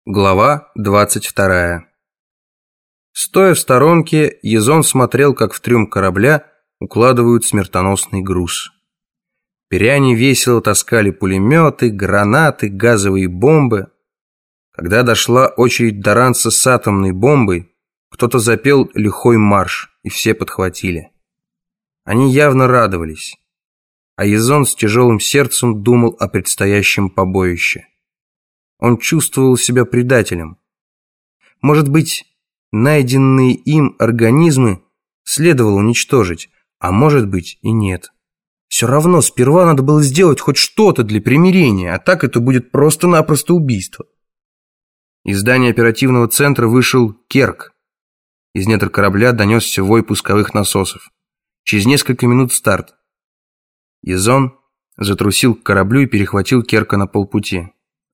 Глава 22. Стоя в сторонке, Язон смотрел, как в трюм корабля укладывают смертоносный груз. Пиряне весело таскали пулеметы, гранаты, газовые бомбы. Когда дошла очередь Доранца с атомной бомбой, кто-то запел лихой марш, и все подхватили. Они явно радовались, а Язон с тяжелым сердцем думал о предстоящем побоище. Он чувствовал себя предателем. Может быть, найденные им организмы следовало уничтожить, а может быть и нет. Все равно сперва надо было сделать хоть что-то для примирения, а так это будет просто-напросто убийство. Из здания оперативного центра вышел Керк. Из недр корабля донесся вой пусковых насосов. Через несколько минут старт. Язон затрусил к кораблю и перехватил Керка на полпути.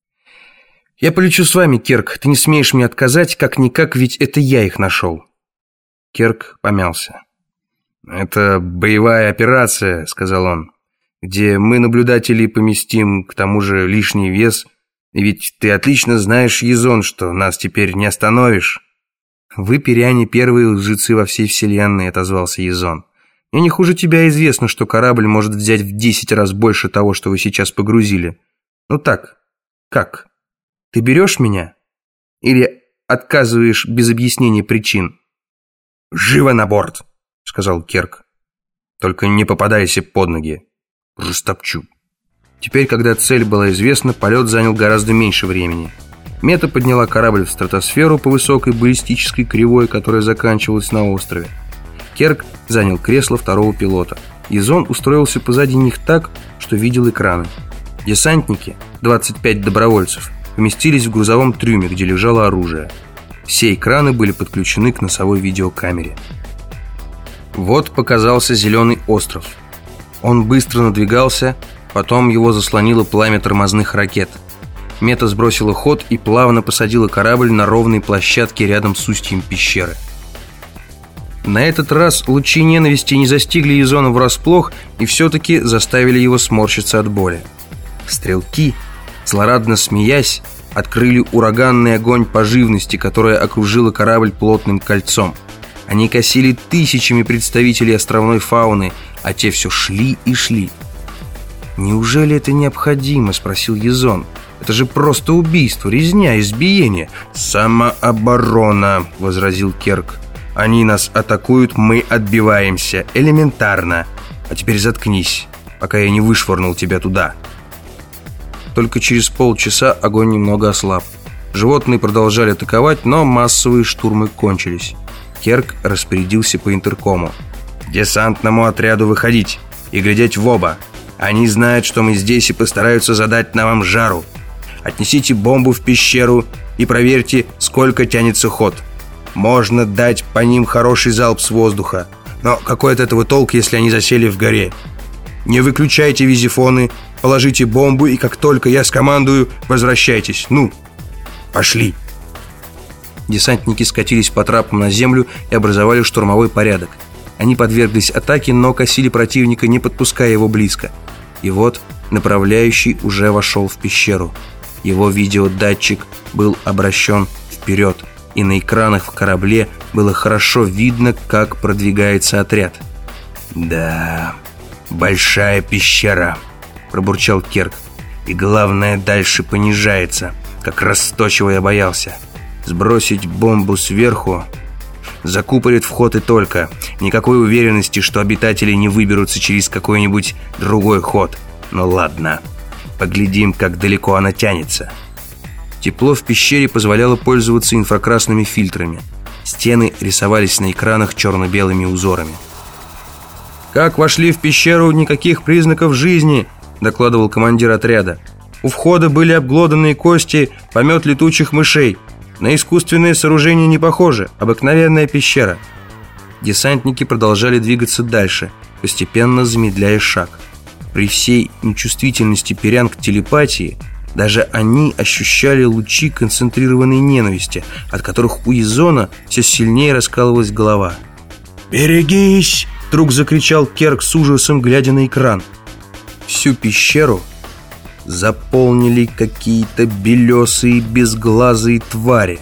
«Я полечу с вами, Керк. Ты не смеешь мне отказать, как-никак, ведь это я их нашел». Керк помялся. «Это боевая операция», — сказал он, «где мы наблюдателей поместим, к тому же лишний вес. И ведь ты отлично знаешь, Язон, что нас теперь не остановишь». «Вы, пиряне, первые лжецы во всей вселенной», — отозвался Язон. «Мне не хуже тебя известно, что корабль может взять в 10 раз больше того, что вы сейчас погрузили. Ну так, как? Ты берешь меня? Или отказываешь без объяснения причин?» «Живо на борт», — сказал Керк. «Только не попадайся под ноги. Растопчу». Теперь, когда цель была известна, полет занял гораздо меньше времени. Мета подняла корабль в стратосферу по высокой баллистической кривой, которая заканчивалась на острове. Керк занял кресло второго пилота. Язон устроился позади них так, что видел экраны. Десантники, 25 добровольцев, поместились в грузовом трюме, где лежало оружие. Все экраны были подключены к носовой видеокамере. Вот показался зеленый остров. Он быстро надвигался, потом его заслонило пламя тормозных ракет. Мета сбросила ход и плавно посадила корабль на ровной площадке рядом с устьем пещеры. На этот раз лучи ненависти не застигли Язона врасплох и все-таки заставили его сморщиться от боли. Стрелки, злорадно смеясь, открыли ураганный огонь по живности, которая окружила корабль плотным кольцом. Они косили тысячами представителей островной фауны, а те все шли и шли. «Неужели это необходимо?» – спросил Язон. «Это же просто убийство, резня, избиение». «Самооборона», – возразил Керк. «Они нас атакуют, мы отбиваемся. Элементарно. А теперь заткнись, пока я не вышвырнул тебя туда». Только через полчаса огонь немного ослаб. Животные продолжали атаковать, но массовые штурмы кончились. Керк распорядился по интеркому. «Десантному отряду выходить и глядеть в оба. Они знают, что мы здесь, и постараются задать на вам жару. Отнесите бомбу в пещеру и проверьте, сколько тянется ход. Можно дать по ним хороший залп с воздуха, но какой от этого толк, если они засели в горе? Не выключайте визифоны, положите бомбу, и как только я скомандую, возвращайтесь. Ну, пошли». Десантники скатились по трапам на землю и образовали штурмовой порядок. Они подверглись атаке, но косили противника, не подпуская его близко. И вот направляющий уже вошел в пещеру. Его видеодатчик был обращен вперед, и на экранах в корабле было хорошо видно, как продвигается отряд. «Да, большая пещера», – пробурчал Керк. «И главное, дальше понижается, как раз то, чего я боялся. Сбросить бомбу сверху закупорит вход и только. Никакой уверенности, что обитатели не выберутся через какой-нибудь другой ход. Ну ладно, поглядим, как далеко она тянется». Тепло в пещере позволяло пользоваться инфракрасными фильтрами. Стены рисовались на экранах черно-белыми узорами. «Как вошли в пещеру, никаких признаков жизни», – докладывал командир отряда. «У входа были обглоданные кости, помет летучих мышей. На искусственное сооружение не похоже, обыкновенная пещера». Десантники продолжали двигаться дальше, постепенно замедляя шаг. При всей нечувствительности пирян к телепатии, даже они ощущали лучи концентрированной ненависти, от которых у Язона все сильнее раскалывалась голова. «Берегись!» – вдруг закричал Керк с ужасом, глядя на экран. Всю пещеру заполнили какие-то белесые безглазые твари.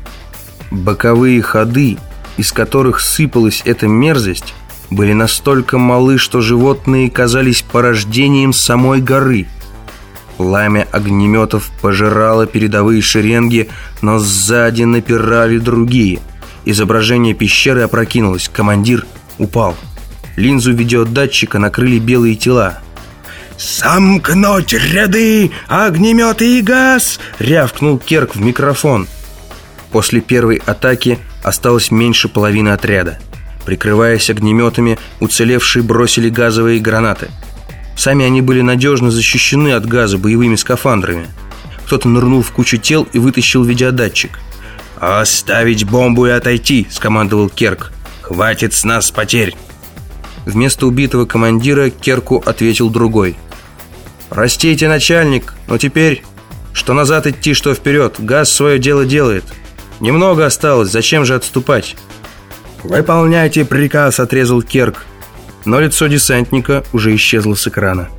Боковые ходы, из которых сыпалась эта мерзость, были настолько малы, что животные казались порождением самой горы. Пламя огнеметов пожирало передовые шеренги, но сзади напирали другие. Изображение пещеры опрокинулось, командир упал. Линзу видеодатчика накрыли белые тела. «Сомкнуть ряды! Огнеметы и газ!» — рявкнул Керк в микрофон. После первой атаки осталось меньше половины отряда. Прикрываясь огнеметами, уцелевшие бросили газовые гранаты. Сами они были надежно защищены от газа боевыми скафандрами. Кто-то нырнул в кучу тел и вытащил видеодатчик. «Оставить бомбу и отойти!» — скомандовал Керк. «Хватит с нас потерь!» Вместо убитого командира Керку ответил другой. «Простите, начальник, но теперь что назад идти, что вперед. Газ свое дело делает. Немного осталось, зачем же отступать?» «Выполняйте приказ», — отрезал Керк. Но лицо десантника уже исчезло с экрана.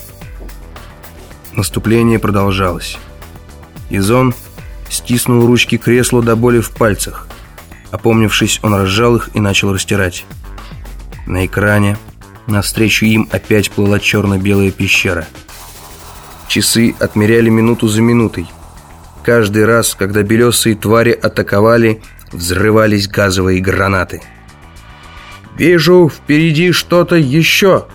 Наступление продолжалось. Изон стиснул ручки кресла до боли в пальцах. Опомнившись, он разжал их и начал растирать. На экране навстречу им опять плыла черно-белая пещера. Часы отмеряли минуту за минутой. Каждый раз, когда белесые твари атаковали, взрывались газовые гранаты. «Вижу впереди что-то еще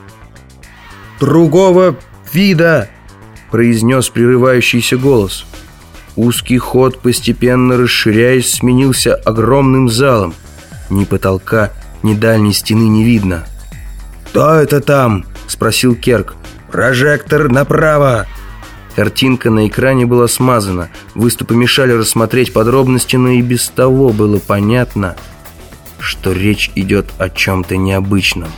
другого вида», — произнес прерывающийся голос. Узкий ход, постепенно расширяясь, сменился огромным залом. Ни потолка, ни дальней стены не видно. «Кто это там?» — спросил Керк. «Прожектор направо!» Картинка на экране была смазана. Выступы мешали рассмотреть подробности, но и без того было понятно, что речь идет о чем-то необычном.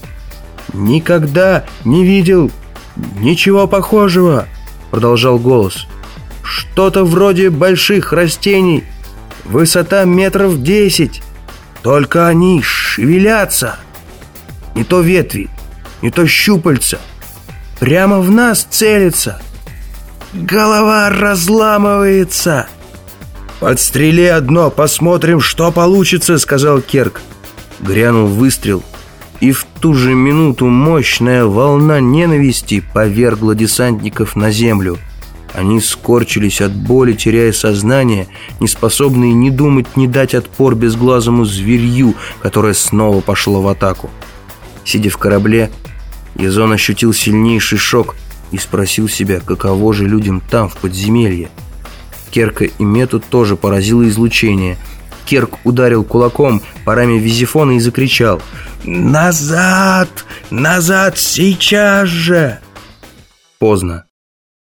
«Никогда не видел ничего похожего», — продолжал голос. «Что-то вроде больших растений, высота 10 метров. Только они шевелятся. Не то ветви, не то щупальца. Прямо в нас целятся. Голова разламывается». «Подстрели одно, посмотрим, что получится», — сказал Керк. Грянул выстрел, и в ту же минуту мощная волна ненависти повергла десантников на землю. Они скорчились от боли, теряя сознание, не способные ни думать, ни дать отпор безглазому зверью, которое снова пошло в атаку. Сидя в корабле, Изон ощутил сильнейший шок и спросил себя, каково же людям там, в подземелье. Керка и Мету тоже поразило излучение. Керк ударил кулаком по раме визифона и закричал: «Назад! Назад! Сейчас же!» Поздно.